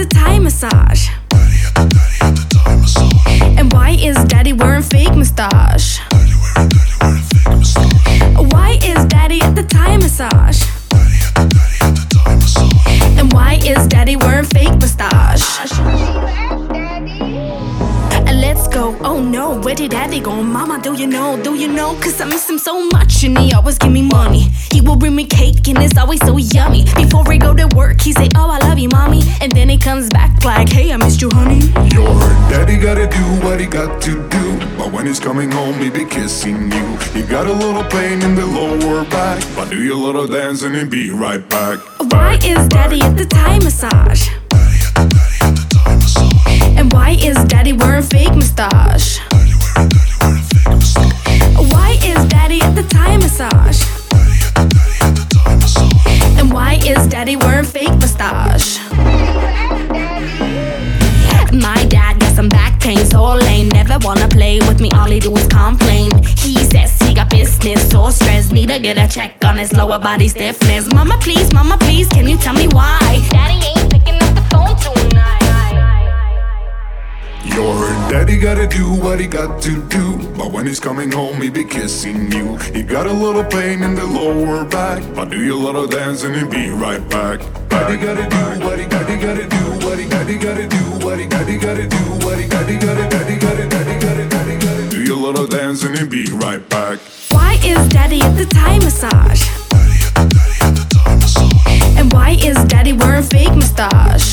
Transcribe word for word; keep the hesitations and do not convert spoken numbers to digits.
the Thai massage? Daddy at the, daddy at the Thai massage. And why is daddy wearing fake mustache? Daddy wearing, daddy wearing fake mustache. Why is daddy at the Thai massage? Daddy at the, daddy at the Thai massage. And why is daddy wearing fake mustache? And let's go, oh no, where did daddy go? Mama, do you know, do you know? Cause I miss him so much and he always give me money. He will bring me cake and it's always so yummy. Before we go to work, he say, oh, I love you, mommy. And then he comes back like, hey, I missed you, honey. Your daddy gotta do what he got to do, but when he's coming home, he be kissing you. You got a little pain in the lower back, but do your little dance and he'll be right back. Why is daddy at the Thai massage? Daddy at the, daddy at the Thai massage. And why is daddy wearing fake mustache? Daddy wearing, daddy wearing fake mustache. Why is daddy at the Thai massage? Daddy at the, daddy at the Thai massage. And why is daddy wearing fake mustache? My dad got some back pain, so lame. Never wanna play with me, all he do is complain. He says he got business, so stressed. Need to get a check on his lower body stiffness. Mama please, mama please, can you tell me why daddy ain't picking up the phone tonight? Your daddy gotta do what he got to do, but when he's coming home, he be kissing you. You got a little pain in the lower back, but do your little dance and he'll be right back. Daddy gotta do what he, daddy gotta do what he, daddy gotta do what he, daddy gotta do what he, daddy gotta, daddy gotta, daddy gotta, daddy gotta. Do your little dance and he'll be right back. Why is daddy at the Thai massage? Daddy at the, daddy at the Thai massage. And why is daddy wearing fake mustache?